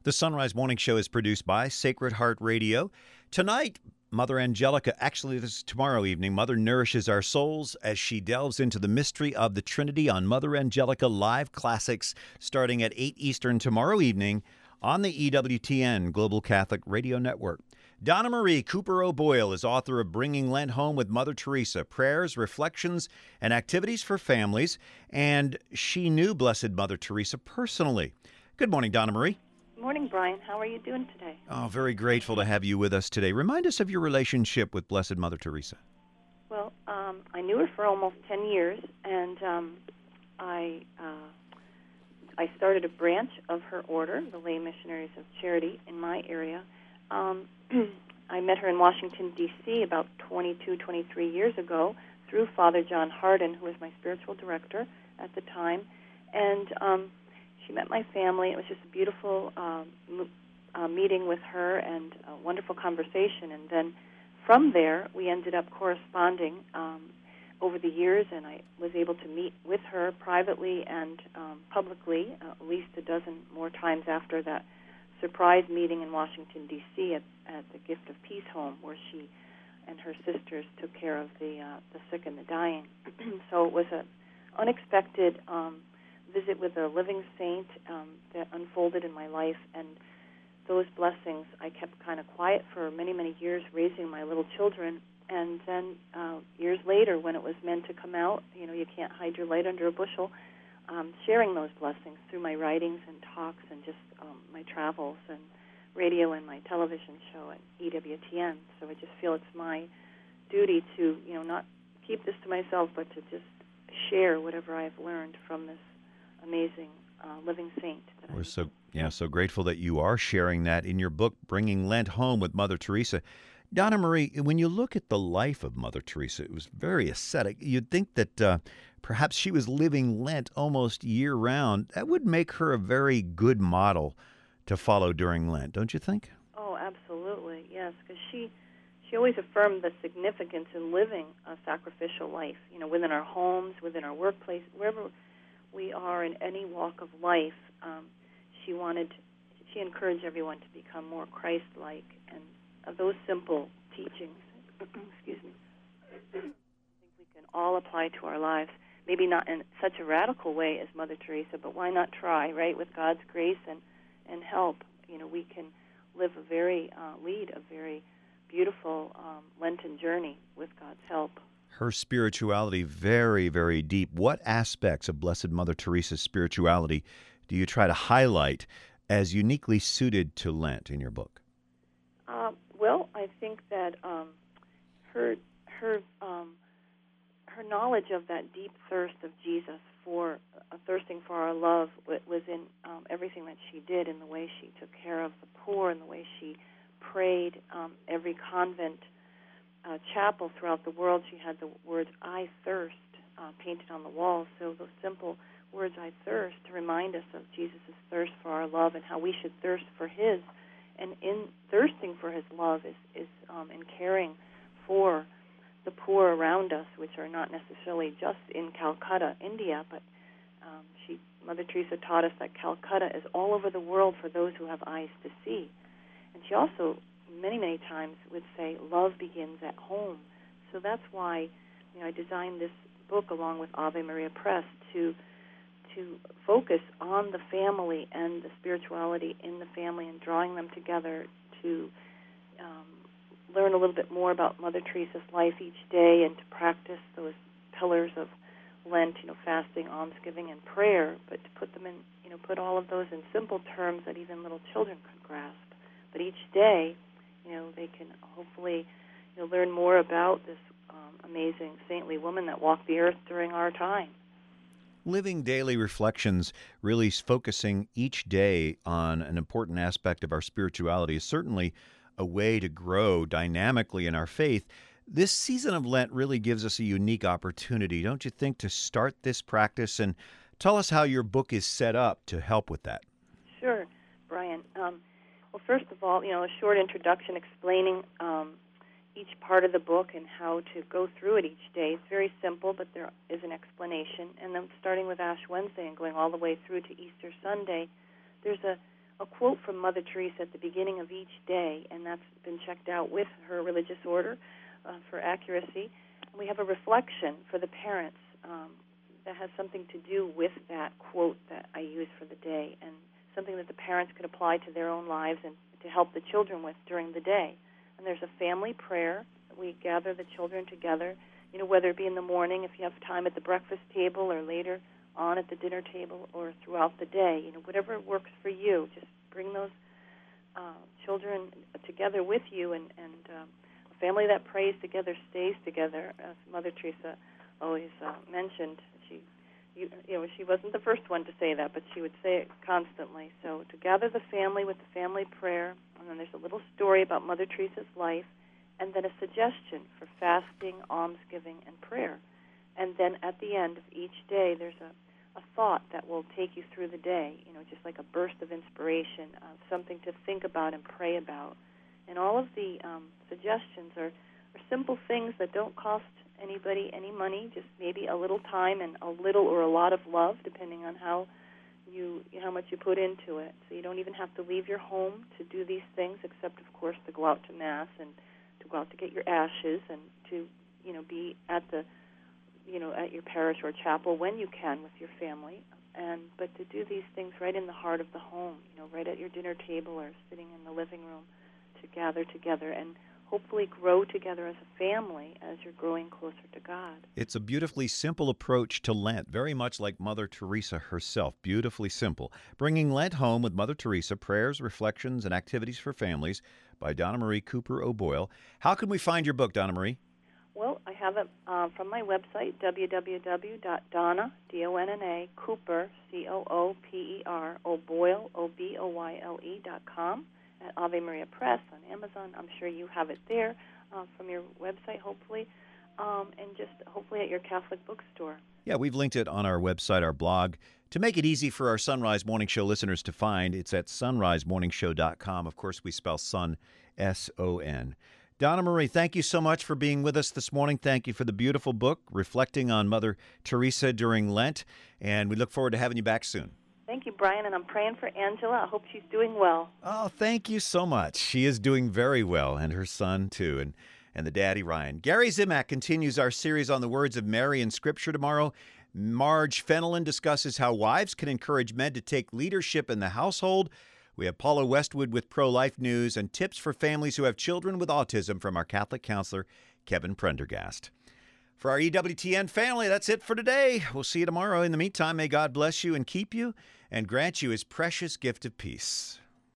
The Sunrise Morning Show is produced by Sacred Heart Radio. Tonight, Mother Angelica, actually this is tomorrow evening, Mother nourishes our souls as she delves into the mystery of the Trinity on Mother Angelica Live Classics starting at 8 Eastern tomorrow evening on the EWTN Global Catholic Radio Network. Donna Marie Cooper O'Boyle is author of Bringing Lent Home with Mother Teresa, Prayers, Reflections, and Activities for Families, and she knew Blessed Mother Teresa personally. Good morning, Donna Marie. Morning, Brian. How are you doing today? Oh, very grateful to have you with us today. Remind us of your relationship with Blessed Mother Teresa. Well, I knew her for almost 10 years, and I started a branch of her order, the Lay Missionaries of Charity, in my area. I met her in Washington, D.C. about 22, 23 years ago through Father John Hardin, who was my spiritual director at the time, and she met my family. It was just a beautiful meeting with her and a wonderful conversation. And then from there, we ended up corresponding over the years, and I was able to meet with her privately and publicly at least a dozen more times after that surprise meeting in Washington, D.C. at the Gift of Peace home, where she and her sisters took care of the sick and the dying. So it was an unexpected visit with a living saint that unfolded in my life, and those blessings I kept kind of quiet for many, many years, raising my little children, and then years later, when it was meant to come out, you can't hide your light under a bushel, sharing those blessings through my writings and talks and just my travels and radio and my television show at EWTN. So I just feel it's my duty to, not keep this to myself, but to just share whatever I've learned from this amazing living saint. We're so grateful that you are sharing that in your book, Bringing Lent Home with Mother Teresa. Donna Marie, when you look at the life of Mother Teresa, it was very ascetic. You'd think that perhaps she was living Lent almost year-round. That would make her a very good model to follow during Lent, don't you think? Oh, absolutely, yes, because she always affirmed the significance in living a sacrificial life, within our homes, within our workplace, wherever we are in any walk of life. She encouraged everyone to become more Christ-like, and of those simple teachings, excuse me, I think we can all apply to our lives. Maybe not in such a radical way as Mother Teresa, but why not try, right? With God's grace and help, we can lead a very beautiful Lenten journey with God's help. Her spirituality, very, very deep. What aspects of Blessed Mother Teresa's spirituality do you try to highlight as uniquely suited to Lent in your book? Well, I think that her knowledge of that deep thirst of Jesus for thirsting for our love was in everything that she did, in the way she took care of the poor, in the way she prayed. Every convent chapel throughout the world, she had the words "I thirst" painted on the walls. So those simple words, "I thirst," to remind us of Jesus' thirst for our love and how we should thirst for His. And in thirsting for His love is in caring for the poor around us, which are not necessarily just in Calcutta, India, but Mother Teresa taught us that Calcutta is all over the world for those who have eyes to see. And she also many, many times would say, love begins at home. So that's why I designed this book along with Ave Maria Press to focus on the family and the spirituality in the family and drawing them together to learn a little bit more about Mother Teresa's life each day and to practice those pillars of Lent, fasting, almsgiving, and prayer, but to put them in, put all of those in simple terms that even little children could grasp. But each day, they can hopefully learn more about this amazing saintly woman that walked the earth during our time. Living daily reflections, really focusing each day on an important aspect of our spirituality, is certainly a way to grow dynamically in our faith. This season of Lent really gives us a unique opportunity, don't you think, to start this practice? And tell us how your book is set up to help with that. Sure, Brian. Well, first of all, a short introduction explaining each part of the book and how to go through it each day. It's very simple, but there is an explanation. And then starting with Ash Wednesday and going all the way through to Easter Sunday, there's a a quote from Mother Teresa at the beginning of each day, and that's been checked out with her religious order for accuracy. And we have a reflection for the parents that has something to do with that quote that I use for the day, and something that the parents could apply to their own lives and to help the children with during the day. And there's a family prayer. We gather the children together, whether it be in the morning if you have time at the breakfast table or later on at the dinner table or throughout the day, whatever works for you. Just bring those children together with you, and a family that prays together stays together, as Mother Teresa always mentioned. She wasn't the first one to say that, but she would say it constantly. So to gather the family with the family prayer, and then there's a little story about Mother Teresa's life, and then a suggestion for fasting, almsgiving, and prayer. And then at the end of each day, there's a thought that will take you through the day, just like a burst of inspiration, something to think about and pray about. And all of the suggestions are simple things that don't cost anybody any money, just maybe a little time and a little or a lot of love, depending on how much you put into it. So you don't even have to leave your home to do these things, except, of course, to go out to Mass and to go out to get your ashes and to, be at at your parish or chapel when you can with your family. But to do these things right in the heart of the home, right at your dinner table or sitting in the living room, to gather together and hopefully grow together as a family as you're growing closer to God. It's a beautifully simple approach to Lent, very much like Mother Teresa herself, beautifully simple. Bringing Lent Home with Mother Teresa, Prayers, Reflections, and Activities for Families by Donna Marie Cooper O'Boyle. How can we find your book, Donna Marie? Well, I have it from my website, www.donna, D-O-N-N-A, Cooper, C-O-O-P-E-R, O'Boyle, O-B-O-Y-L-E.com, at Ave Maria Press on Amazon. I'm sure you have it there from your website, hopefully, and just hopefully at your Catholic bookstore. Yeah, we've linked it on our website, our blog. To make it easy for our Sunrise Morning Show listeners to find, it's at sunrisemorningshow.com. Of course, we spell sun, S-O-N. Donna Marie, thank you so much for being with us this morning. Thank you for the beautiful book, Reflecting on Mother Teresa During Lent, and we look forward to having you back soon. Thank you, Brian, and I'm praying for Angela. I hope she's doing well. Oh, thank you so much. She is doing very well, and her son, too, and the daddy, Ryan. Gary Zimak continues our series on the words of Mary in Scripture tomorrow. Marge Fenelon discusses how wives can encourage men to take leadership in the household. We have Paula Westwood with pro-life news and tips for families who have children with autism from our Catholic counselor, Kevin Prendergast. For our EWTN family, that's it for today. We'll see you tomorrow. In the meantime, may God bless you and keep you and grant you his precious gift of peace.